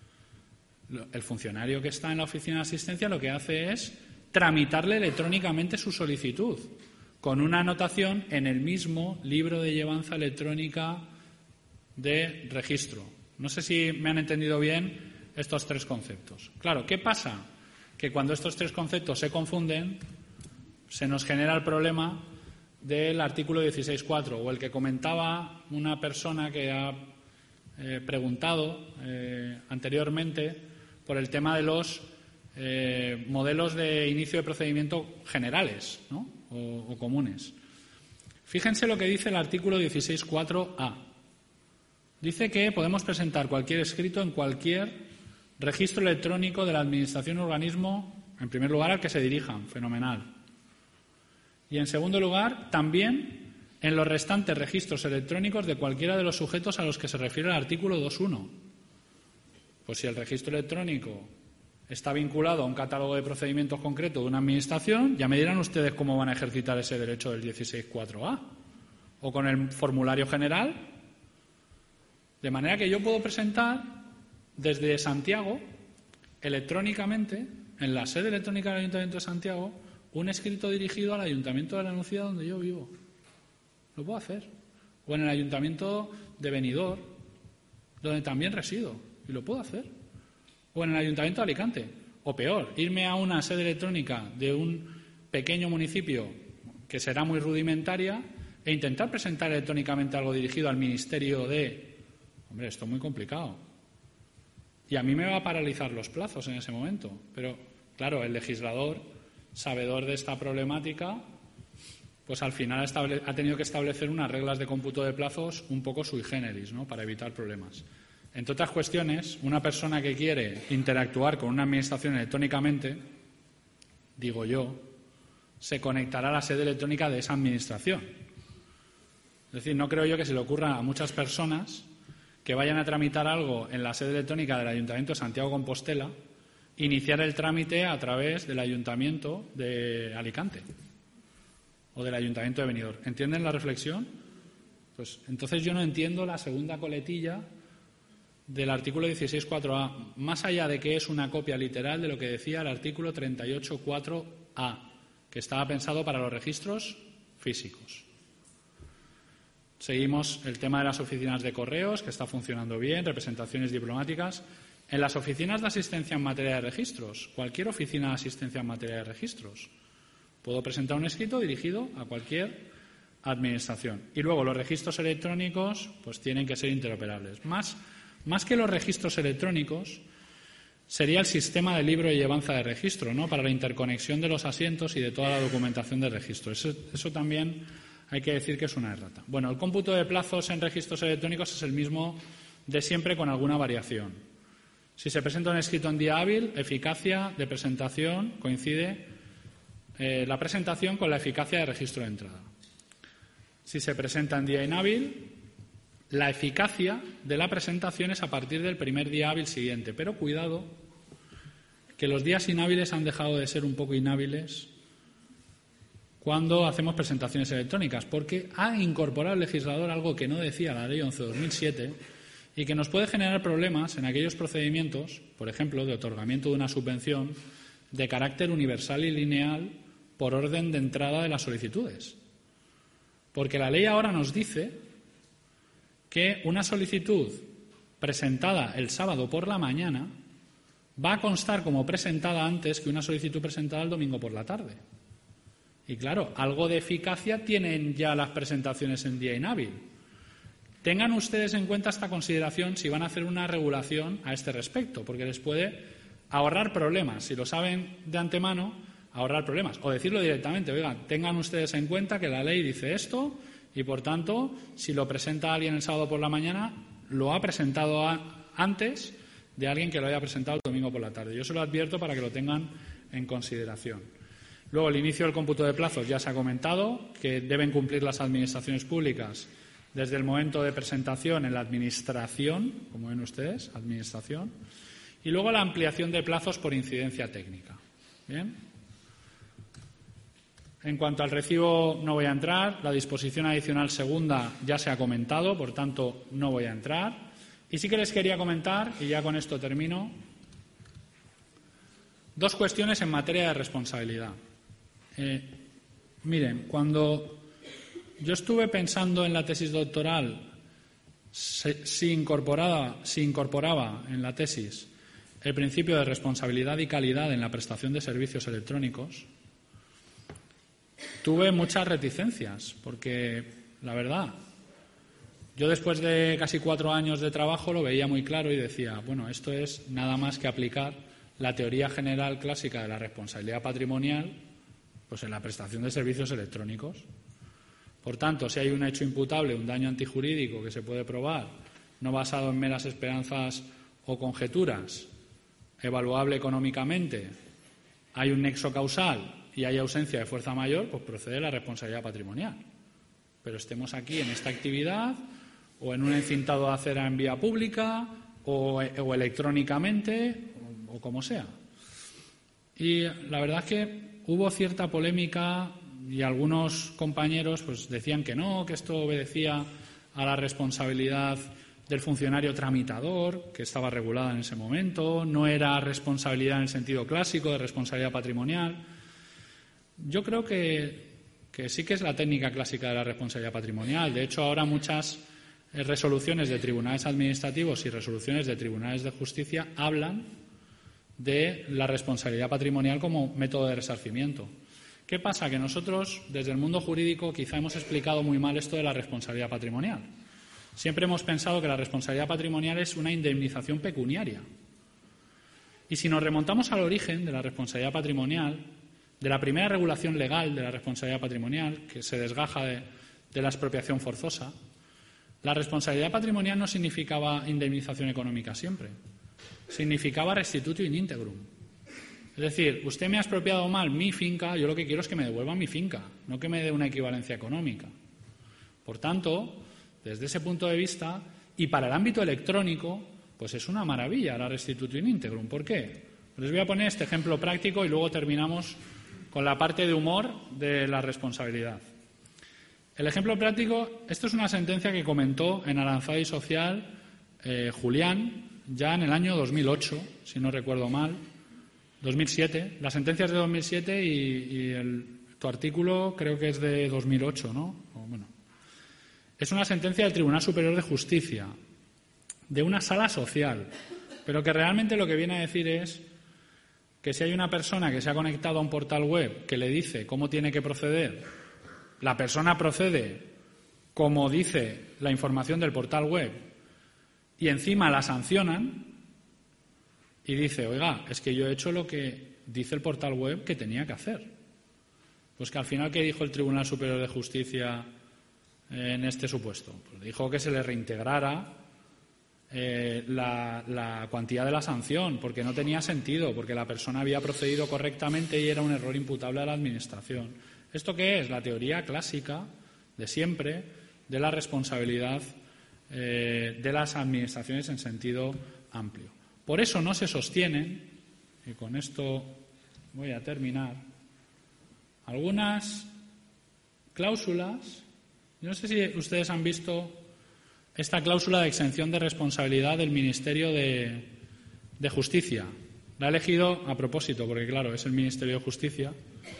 el funcionario que está en la oficina de asistencia lo que hace es tramitarle electrónicamente su solicitud, con una anotación en el mismo libro de llevanza electrónica de registro. No sé si me han entendido bien estos tres conceptos. Claro, ¿qué pasa? Que cuando estos tres conceptos se confunden, se nos genera el problema del artículo dieciséis punto cuatro, o el que comentaba una persona que ha eh, preguntado eh, anteriormente por el tema de los eh, modelos de inicio de procedimiento generales, ¿no? o, o comunes. Fíjense lo que dice el artículo dieciséis punto cuatro a. Dice que podemos presentar cualquier escrito en cualquier registro electrónico de la Administración o organismo, en primer lugar, al que se dirijan. Fenomenal. Y, en segundo lugar, también en los restantes registros electrónicos de cualquiera de los sujetos a los que se refiere el artículo dos punto uno. Pues si el registro electrónico está vinculado a un catálogo de procedimientos concreto de una Administración, ya me dirán ustedes cómo van a ejercitar ese derecho del dieciséis punto cuatro a. O con el formulario general. De manera que yo puedo presentar desde Santiago, electrónicamente, en la sede electrónica del Ayuntamiento de Santiago, un escrito dirigido al Ayuntamiento de la Nucía donde yo vivo. Lo puedo hacer. O en el Ayuntamiento de Benidorm, donde también resido. Y lo puedo hacer. O en el Ayuntamiento de Alicante. O peor, irme a una sede electrónica de un pequeño municipio que será muy rudimentaria e intentar presentar electrónicamente algo dirigido al Ministerio de... Hombre, esto es muy complicado. Y a mí me va a paralizar los plazos en ese momento. Pero, claro, el legislador, sabedor de esta problemática, pues al final estable- ha tenido que establecer unas reglas de cómputo de plazos un poco sui generis, ¿no?, para evitar problemas. Entre otras cuestiones, una persona que quiere interactuar con una administración electrónicamente, digo yo, se conectará a la sede electrónica de esa administración. Es decir, no creo yo que se le ocurra a muchas personas que vayan a tramitar algo en la sede electrónica del Ayuntamiento de Santiago de Compostela, iniciar el trámite a través del Ayuntamiento de Alicante o del Ayuntamiento de Benidorm. ¿Entienden la reflexión? Pues entonces yo no entiendo la segunda coletilla del artículo dieciséis punto cuatro a, más allá de que es una copia literal de lo que decía el artículo treinta y ocho punto cuatro a, que estaba pensado para los registros físicos. Seguimos el tema de las oficinas de correos, que está funcionando bien, representaciones diplomáticas. En las oficinas de asistencia en materia de registros, cualquier oficina de asistencia en materia de registros, puedo presentar un escrito dirigido a cualquier administración. Y luego los registros electrónicos pues tienen que ser interoperables. Más, más que los registros electrónicos, sería el sistema de libro de llevanza de registro, ¿no?, para la interconexión de los asientos y de toda la documentación de registro. Eso, eso también hay que decir que es una errata. Bueno, el cómputo de plazos en registros electrónicos es el mismo de siempre, con alguna variación. Si se presenta un escrito en día hábil, eficacia de presentación coincide eh, la presentación con la eficacia de registro de entrada. Si se presenta en día inhábil, la eficacia de la presentación es a partir del primer día hábil siguiente. Pero cuidado, que los días inhábiles han dejado de ser un poco inhábiles cuando hacemos presentaciones electrónicas, porque ha incorporado el legislador algo que no decía la Ley once barra dos mil siete y que nos puede generar problemas en aquellos procedimientos, por ejemplo, de otorgamiento de una subvención de carácter universal y lineal por orden de entrada de las solicitudes. Porque la ley ahora nos dice que una solicitud presentada el sábado por la mañana va a constar como presentada antes que una solicitud presentada el domingo por la tarde. Y claro, algo de eficacia tienen ya las presentaciones en día inhábil. Tengan ustedes en cuenta esta consideración si van a hacer una regulación a este respecto, porque les puede ahorrar problemas. Si lo saben de antemano, ahorrar problemas. O decirlo directamente, oigan, tengan ustedes en cuenta que la ley dice esto y, por tanto, si lo presenta alguien el sábado por la mañana, lo ha presentado a, antes de alguien que lo haya presentado el domingo por la tarde. Yo se lo advierto para que lo tengan en consideración. Luego, el inicio del cómputo de plazos ya se ha comentado, que deben cumplir las administraciones públicas desde el momento de presentación en la Administración, como ven ustedes, Administración, y luego la ampliación de plazos por incidencia técnica. Bien. En cuanto al recibo no voy a entrar, la disposición adicional segunda ya se ha comentado, por tanto no voy a entrar. Y sí que les quería comentar, y ya con esto termino, dos cuestiones en materia de responsabilidad. Eh, miren, cuando yo estuve pensando en la tesis doctoral, si, si, incorporaba, si incorporaba en la tesis el principio de responsabilidad y calidad en la prestación de servicios electrónicos, tuve muchas reticencias, porque, la verdad, yo después de casi cuatro años de trabajo lo veía muy claro y decía, bueno, esto es nada más que aplicar la teoría general clásica de la responsabilidad patrimonial pues en la prestación de servicios electrónicos. Por tanto, si hay un hecho imputable, un daño antijurídico que se puede probar, no basado en meras esperanzas o conjeturas, evaluable económicamente, hay un nexo causal y hay ausencia de fuerza mayor, pues procede la responsabilidad patrimonial. Pero estemos aquí en esta actividad o en un encintado de acera en vía pública o, o electrónicamente o, o como sea. Y la verdad es que hubo cierta polémica y algunos compañeros pues decían que no, que esto obedecía a la responsabilidad del funcionario tramitador, que estaba regulada en ese momento, no era responsabilidad en el sentido clásico de responsabilidad patrimonial. Yo creo que, que sí que es la técnica clásica de la responsabilidad patrimonial. De hecho, ahora muchas resoluciones de tribunales administrativos y resoluciones de tribunales de justicia hablan de la responsabilidad patrimonial como método de resarcimiento. ¿Qué pasa? Que nosotros, desde el mundo jurídico, quizá hemos explicado muy mal esto de la responsabilidad patrimonial. Siempre hemos pensado que la responsabilidad patrimonial es una indemnización pecuniaria. Y si nos remontamos al origen de la responsabilidad patrimonial, de la primera regulación legal de la responsabilidad patrimonial, que se desgaja de, de la expropiación forzosa, la responsabilidad patrimonial no significaba indemnización económica siempre. Significaba restitutio in integrum. Es decir, usted me ha expropiado mal mi finca, yo lo que quiero es que me devuelva mi finca, no que me dé una equivalencia económica. Por tanto, desde ese punto de vista, y para el ámbito electrónico, pues es una maravilla la restitutio in integrum. ¿Por qué? Les voy a poner este ejemplo práctico y luego terminamos con la parte de humor de la responsabilidad. El ejemplo práctico, esto es una sentencia que comentó en Aranzadi Social eh, Julián ya en el año dos mil ocho, si no recuerdo mal, dos mil siete. La sentencia es de dos mil siete y, y el, tu artículo creo que es de dos mil ocho, ¿no? O, bueno. Es una sentencia del Tribunal Superior de Justicia, de una sala social, pero que realmente lo que viene a decir es que si hay una persona que se ha conectado a un portal web que le dice cómo tiene que proceder, la persona procede como dice la información del portal web y encima la sancionan y dice, oiga, es que yo he hecho lo que dice el portal web que tenía que hacer. Pues que al final, ¿qué dijo el Tribunal Superior de Justicia en este supuesto? Pues dijo que se le reintegrara eh, la, la cuantía de la sanción, porque no tenía sentido, porque la persona había procedido correctamente y era un error imputable a la Administración. ¿Esto qué es? La teoría clásica de siempre de la responsabilidad eh, de las Administraciones en sentido amplio. Por eso no se sostienen, y con esto voy a terminar, algunas cláusulas. Yo no sé si ustedes han visto esta cláusula de exención de responsabilidad del Ministerio de, de Justicia. La he elegido a propósito, porque claro, es el Ministerio de Justicia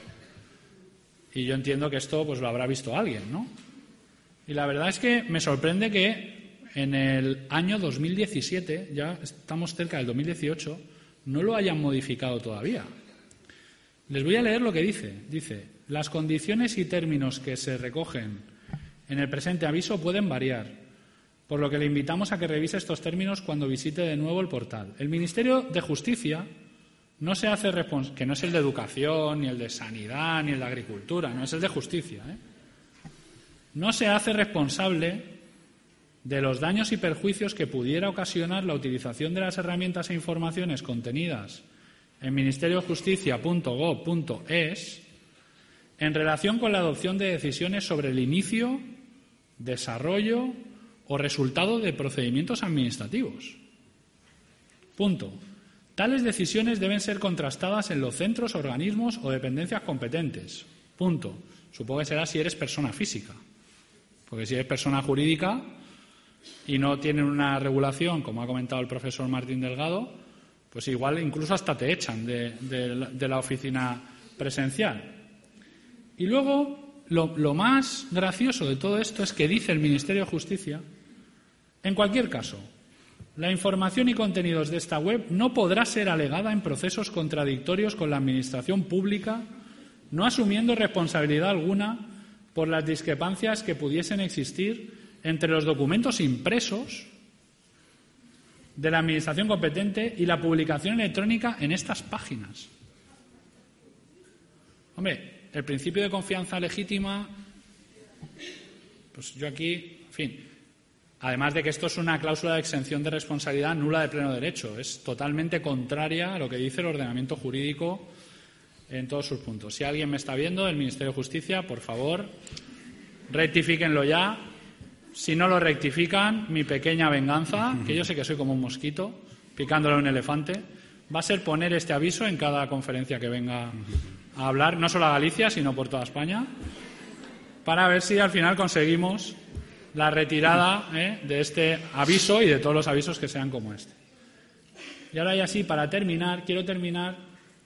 y yo entiendo que esto pues lo habrá visto alguien, ¿no? Y la verdad es que me sorprende que en el año dos mil diecisiete, ya estamos cerca del dos mil dieciocho, no lo hayan modificado todavía. Les voy a leer lo que dice. Dice, las condiciones y términos que se recogen en el presente aviso pueden variar, por lo que le invitamos a que revise estos términos cuando visite de nuevo el portal. El Ministerio de Justicia no se hace responsable, que no es el de Educación, ni el de Sanidad, ni el de Agricultura, no es el de Justicia, ¿eh? No se hace responsable de los daños y perjuicios que pudiera ocasionar la utilización de las herramientas e informaciones contenidas en ministerio justicia punto gob punto es en relación con la adopción de decisiones sobre el inicio, desarrollo o resultado de procedimientos administrativos. Punto. Tales decisiones deben ser contrastadas en los centros, organismos o dependencias competentes. Punto. Supongo que será si eres persona física. Porque si eres persona jurídica y no tienen una regulación, como ha comentado el profesor Martín Delgado, pues igual incluso hasta te echan de, de, de la oficina presencial. Y luego, lo, lo más gracioso de todo esto es que dice el Ministerio de Justicia, en cualquier caso, la información y contenidos de esta web no podrá ser alegada en procesos contradictorios con la Administración pública, no asumiendo responsabilidad alguna por las discrepancias que pudiesen existir entre los documentos impresos de la Administración competente y la publicación electrónica en estas páginas. Hombre, el principio de confianza legítima, pues yo aquí, en fin, además de que esto es una cláusula de exención de responsabilidad nula de pleno derecho, es totalmente contraria a lo que dice el ordenamiento jurídico en todos sus puntos. Si alguien me está viendo del Ministerio de Justicia, por favor, rectifíquenlo ya. Si no lo rectifican, mi pequeña venganza, que yo sé que soy como un mosquito picándole a un elefante, va a ser poner este aviso en cada conferencia que venga a hablar, no solo a Galicia, sino por toda España, para ver si al final conseguimos la retirada ¿eh? de este aviso y de todos los avisos que sean como este. Y ahora ya sí, para terminar, quiero terminar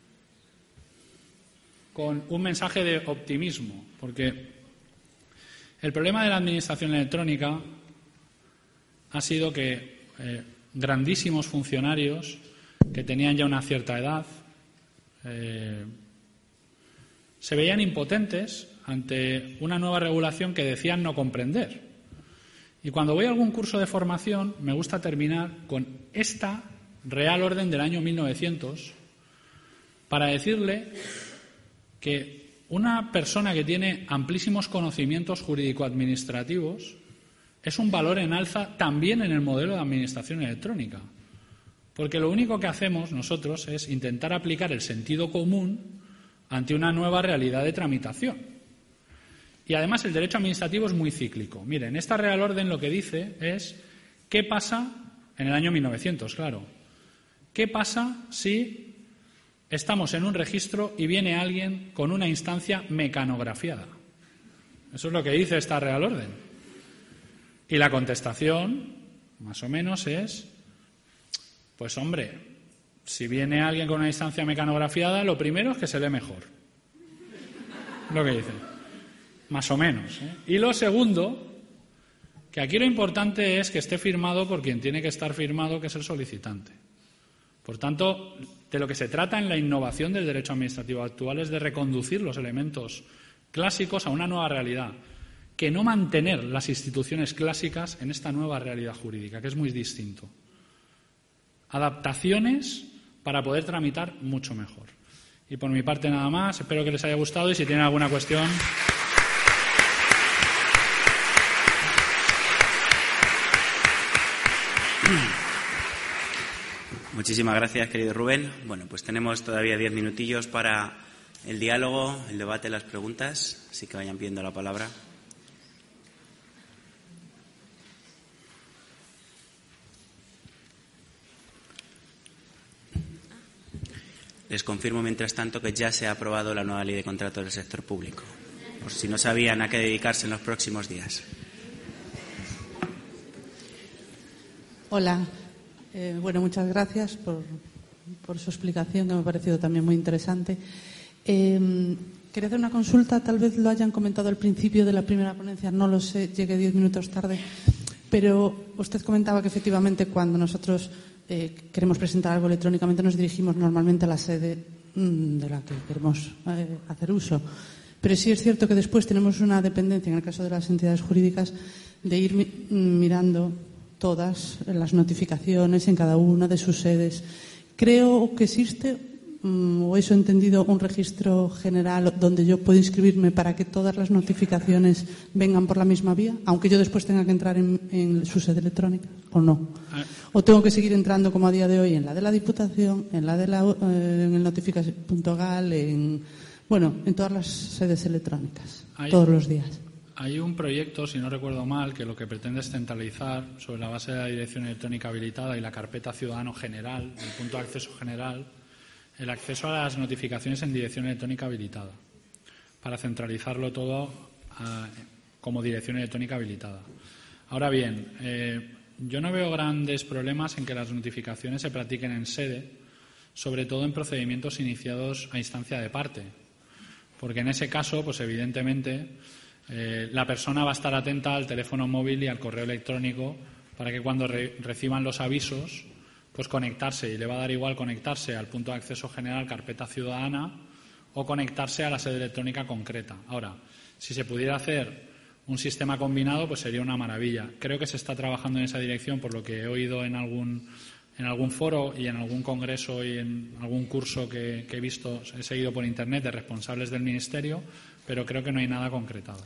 con un mensaje de optimismo, porque el problema de la administración electrónica ha sido que eh, grandísimos funcionarios que tenían ya una cierta edad eh, se veían impotentes ante una nueva regulación que decían no comprender. Y cuando voy a algún curso de formación me gusta terminar con esta Real Orden del año mil novecientos para decirle que una persona que tiene amplísimos conocimientos jurídico-administrativos es un valor en alza también en el modelo de administración electrónica. Porque lo único que hacemos nosotros es intentar aplicar el sentido común ante una nueva realidad de tramitación. Y además el derecho administrativo es muy cíclico. Miren, esta Real Orden lo que dice es ¿qué pasa en el año mil novecientos, claro? ¿Qué pasa si estamos en un registro y viene alguien con una instancia mecanografiada? Eso es lo que dice esta Real Orden. Y la contestación, más o menos, es, pues hombre, si viene alguien con una instancia mecanografiada, lo primero es que se lee mejor. Lo que dice. Más o menos. ¿eh? Y lo segundo, que aquí lo importante es que esté firmado por quien tiene que estar firmado, que es el solicitante. Por tanto, de lo que se trata en la innovación del derecho administrativo actual es de reconducir los elementos clásicos a una nueva realidad, que no mantener las instituciones clásicas en esta nueva realidad jurídica, que es muy distinto. Adaptaciones para poder tramitar mucho mejor. Y por mi parte nada más, espero que les haya gustado y si tienen alguna cuestión. Muchísimas gracias, querido Rubén. Bueno, pues tenemos todavía diez minutillos para el diálogo, el debate, las preguntas, así que vayan pidiendo la palabra. Les confirmo, mientras tanto, que ya se ha aprobado la nueva ley de contratos del sector público. por si no sabían a qué dedicarse en los próximos días. Hola. Eh, bueno, muchas gracias por, por su explicación, que me ha parecido también muy interesante. Eh, quería hacer una consulta, tal vez lo hayan comentado al principio de la primera ponencia, no lo sé, llegué diez minutos tarde, pero usted comentaba que efectivamente cuando nosotros eh, queremos presentar algo electrónicamente nos dirigimos normalmente a la sede mmm, de la que queremos eh, hacer uso. Pero sí es cierto que después tenemos una dependencia, en el caso de las entidades jurídicas, de ir mi, mirando todas las notificaciones en cada una de sus sedes. Creo que existe, o eso he entendido, un registro general donde yo puedo inscribirme para que todas las notificaciones vengan por la misma vía, aunque yo después tenga que entrar en, en su sede electrónica, ¿o no? ¿O tengo que seguir entrando como a día de hoy en la de la Diputación, en la de la eh, en el notificación punto gal, en, bueno, en todas las sedes electrónicas, Hay... todos los días? Hay un proyecto, si no recuerdo mal, que lo que pretende es centralizar sobre la base de la dirección electrónica habilitada y la carpeta ciudadano general, el punto de acceso general, el acceso a las notificaciones en dirección electrónica habilitada, para centralizarlo todo uh, como dirección electrónica habilitada. Ahora bien, eh, yo no veo grandes problemas en que las notificaciones se practiquen en sede, sobre todo en procedimientos iniciados a instancia de parte, porque en ese caso, pues evidentemente, Eh, la persona va a estar atenta al teléfono móvil y al correo electrónico para que cuando re- reciban los avisos, pues conectarse, y le va a dar igual conectarse al punto de acceso general, carpeta ciudadana, o conectarse a la sede electrónica concreta. Ahora, si se pudiera hacer un sistema combinado, pues sería una maravilla. Creo que se está trabajando en esa dirección, por lo que he oído en algún, en algún foro y en algún congreso y en algún curso que, que he visto, he seguido por Internet, de responsables del Ministerio, pero creo que no hay nada concretado.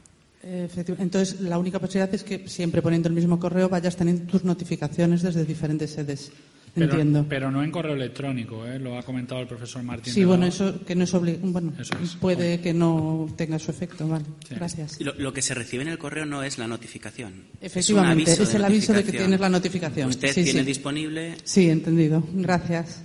Entonces, la única posibilidad es que siempre poniendo el mismo correo vayas teniendo tus notificaciones desde diferentes sedes. Pero, Entiendo. Pero no en correo electrónico, ¿eh? Lo ha comentado el profesor Martín. Sí, bueno, eso que no es obligatorio. Bueno, eso es. puede que no tenga su efecto, vale. Sí. Gracias. Lo, lo que se recibe en el correo no es la notificación. Efectivamente, es, es el aviso de que tienes la notificación. Usted sí, tiene sí. disponible. Sí, entendido. Gracias.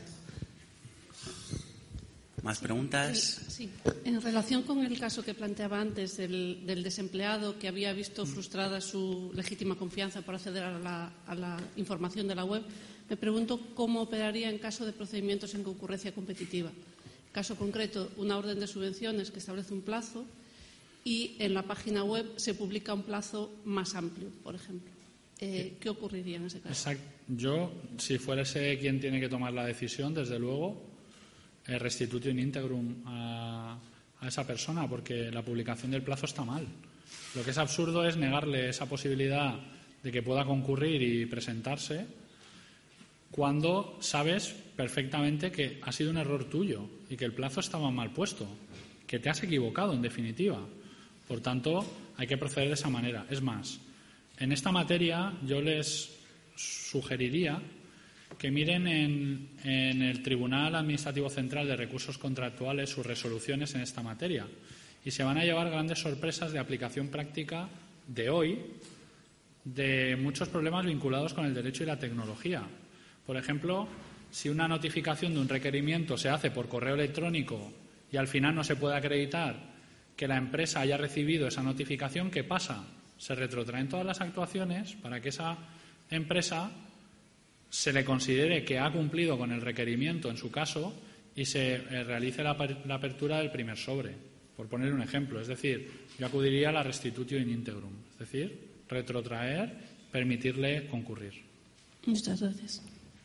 ¿Más preguntas? Sí, sí. En relación con el caso que planteaba antes del, del desempleado que había visto frustrada su legítima confianza por acceder a la, a la información de la web, me pregunto cómo operaría en caso de procedimientos en concurrencia competitiva. Caso concreto, una orden de subvenciones que establece un plazo y en la página web se publica un plazo más amplio, por ejemplo. Eh, ¿Qué ocurriría en ese caso? Exacto. Yo, si fuese quien tiene que tomar la decisión, desde luego, eh, restituyo in integrum a, a esa persona, porque la publicación del plazo está mal. Lo que es absurdo es negarle esa posibilidad de que pueda concurrir y presentarse cuando sabes perfectamente que ha sido un error tuyo y que el plazo estaba mal puesto, que te has equivocado, en definitiva. Por tanto, hay que proceder de esa manera. Es más, en esta materia yo les sugeriría que miren en, en el Tribunal Administrativo Central de Recursos Contractuales sus resoluciones en esta materia, y se van a llevar grandes sorpresas de aplicación práctica de hoy de muchos problemas vinculados con el derecho y la tecnología. Por ejemplo, si una notificación de un requerimiento se hace por correo electrónico y al final no se puede acreditar que la empresa haya recibido esa notificación, ¿qué pasa? Se retrotraen todas las actuaciones para que esa empresa se le considere que ha cumplido con el requerimiento en su caso y se eh, realice la, la apertura del primer sobre, por poner un ejemplo. Es decir, yo acudiría a la restitutio in integrum, es decir, retrotraer, permitirle concurrir. Muchas gracias.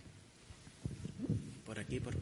Por aquí, por favor.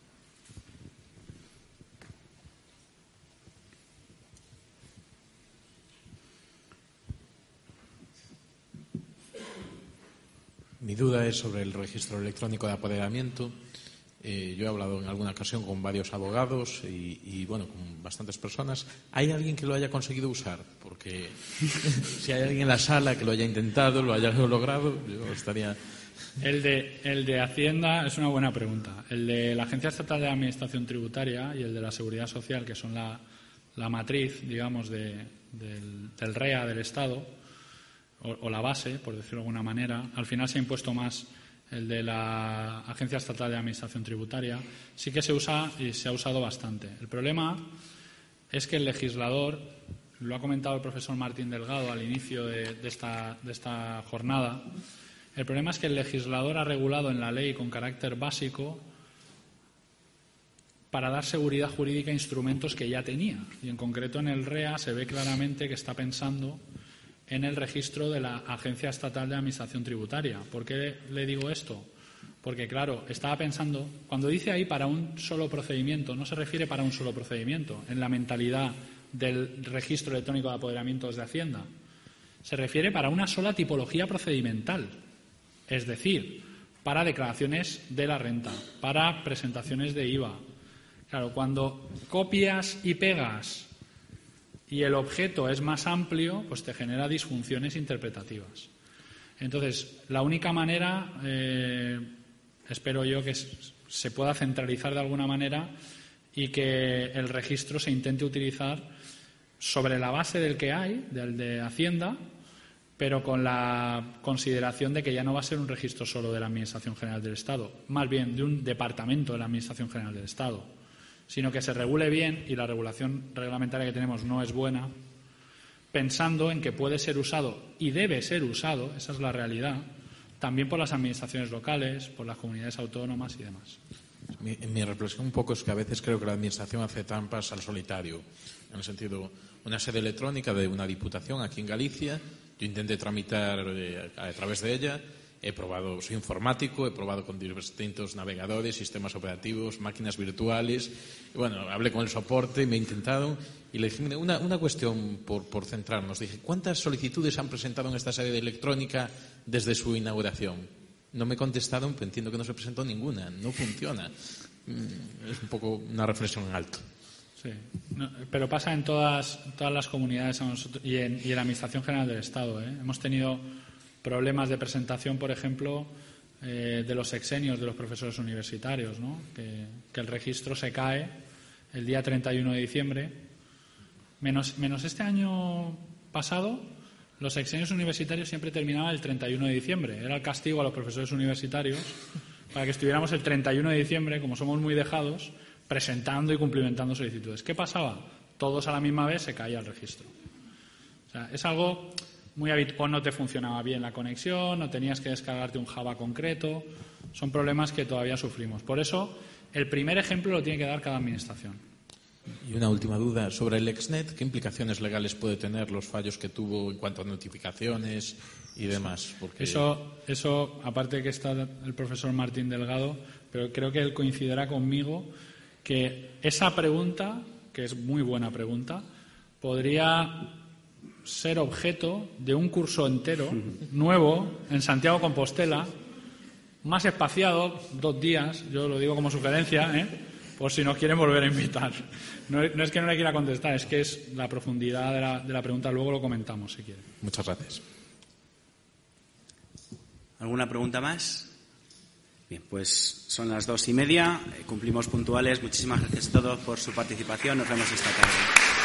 Mi duda es sobre el registro electrónico de apoderamiento. Eh, yo he hablado en alguna ocasión con varios abogados y, y, bueno, con bastantes personas. ¿Hay alguien que lo haya conseguido usar? Porque si hay alguien en la sala que lo haya intentado, lo haya logrado, yo estaría... El de, el de Hacienda es una buena pregunta. El de la Agencia Estatal de Administración Tributaria y el de la Seguridad Social, que son la, la matriz, digamos, de, del, del R E A del Estado, o, o la base, por decirlo de alguna manera, al final se ha impuesto más el de la Agencia Estatal de Administración Tributaria. Sí que se usa y se ha usado bastante. El problema es que el legislador, lo ha comentado el profesor Martín Delgado al inicio de, de, esta, de esta jornada, el problema es que el legislador ha regulado en la ley con carácter básico para dar seguridad jurídica a instrumentos que ya tenía. Y en concreto en el R E A se ve claramente que está pensando en el registro de la Agencia Estatal de Administración Tributaria. ¿Por qué le digo esto? Porque, claro, estaba pensando, cuando dice ahí para un solo procedimiento, no se refiere para un solo procedimiento, en la mentalidad del registro electrónico de apoderamientos de Hacienda. Se refiere para una sola tipología procedimental, es decir, para declaraciones de la renta, para presentaciones de I V A. Claro, cuando copias y pegas y el objeto es más amplio, pues te genera disfunciones interpretativas. Entonces, la única manera, eh, espero yo, que se pueda centralizar de alguna manera y que el registro se intente utilizar sobre la base del que hay, del de Hacienda, pero con la consideración de que ya no va a ser un registro solo de la Administración General del Estado, más bien de un departamento de la Administración General del Estado, sino que se regule bien, y la regulación reglamentaria que tenemos no es buena, pensando en que puede ser usado y debe ser usado, esa es la realidad, también por las administraciones locales, por las comunidades autónomas y demás. Mi, mi reflexión un poco es que a veces creo que la Administración hace trampas al solitario. En el sentido, una sede electrónica de una diputación aquí en Galicia, yo intenté tramitar eh, a través de ella. He probado, soy informático, he probado con distintos navegadores, sistemas operativos, máquinas virtuales. Y bueno, hablé con el soporte y me intentaron. Y le dije, una, una cuestión por, por centrarnos. Dije, ¿cuántas solicitudes han presentado en esta sede electrónica desde su inauguración? No me contestaron, pero entiendo que no se presentó ninguna. No funciona. Es un poco una reflexión en alto. Sí, no, pero pasa en todas, todas las comunidades a nosotros, y, en, y en la Administración General del Estado. ¿eh? Hemos tenido problemas de presentación, por ejemplo, eh, de los sexenios de los profesores universitarios, ¿no? que, que el registro se cae el día treinta y uno de diciembre. Menos, menos este año pasado, los sexenios universitarios siempre terminaban el treinta y uno de diciembre. Era el castigo a los profesores universitarios para que estuviéramos el treinta y uno de diciembre, como somos muy dejados, presentando y cumplimentando solicitudes. ¿Qué pasaba? Todos a la misma vez se caía el registro. O sea, es algo muy habitual. O no te funcionaba bien la conexión, o tenías que descargarte un Java concreto. Son problemas que todavía sufrimos. Por eso, el primer ejemplo lo tiene que dar cada administración. Y una última duda sobre el Exnet. ¿Qué implicaciones legales puede tener los fallos que tuvo en cuanto a notificaciones y demás? Porque... Eso, eso, aparte de que está el profesor Martín Delgado, pero creo que él coincidirá conmigo que esa pregunta, que es muy buena pregunta, podría ser objeto de un curso entero nuevo en Santiago Compostela, más espaciado, dos días, yo lo digo como sugerencia, ¿eh? por si nos quieren volver a invitar. No, no es que no le quiera contestar, es que es la profundidad de la, de la pregunta, luego lo comentamos si quiere. Muchas gracias. ¿Alguna pregunta más? Bien, pues son las dos y media, cumplimos puntuales. Muchísimas gracias a todos por su participación. Nos vemos esta tarde.